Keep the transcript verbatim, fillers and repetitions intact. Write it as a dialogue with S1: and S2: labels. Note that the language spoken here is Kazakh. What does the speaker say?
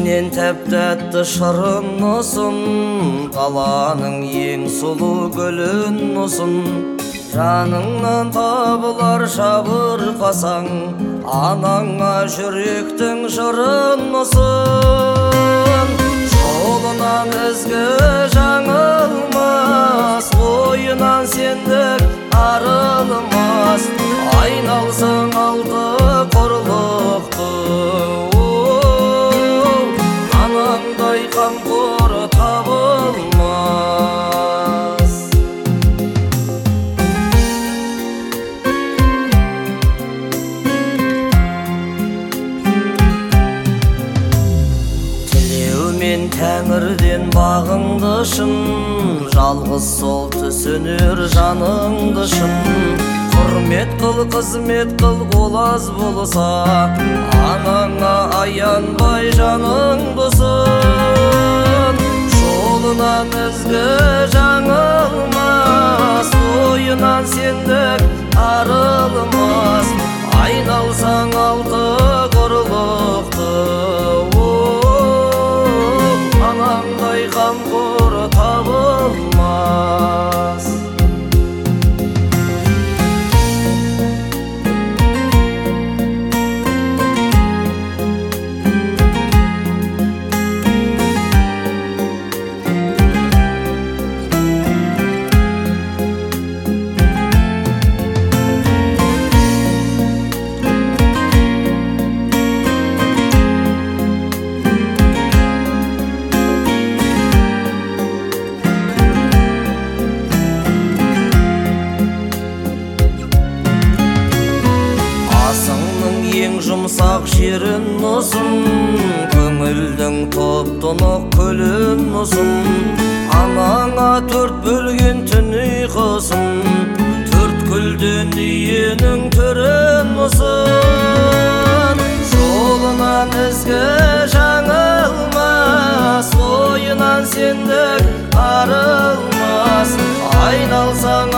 S1: ішінен тәп-тәтті шырын ұсын, қаланың ең сұлу гүлін ұсын. Жаныңнан табылар шабырқасаң, анаңа жүректің жырын ұсын. Жолынан ізгі жаңылмас, ойынан сендік арылмас. Айналсаң алты құрлықты, анаңдай қамқор табылмас. Тілеумен Тәңірден бағыңды шын, жалғыз сол түсінер жаныңды шын. Құрмет қыл, қызмет қыл, ол аз болса, анаңа аянбай жаныңдысын. Жолынан ізгі жаңылмас, ойынан сендік арылмас. Айналсаң алты құрлықты, анаңдай қамқор табылмас. Ең жұмсақ жерін ұсын, көңілдің топ-тонық көлін ұсын. Анаңа төрт бөлген түн ұйқысын, төрт күлден үйенің түрін ұсын. Жолынан ізгі жаңылмас, ойынан сендік арылмас. Айналсаң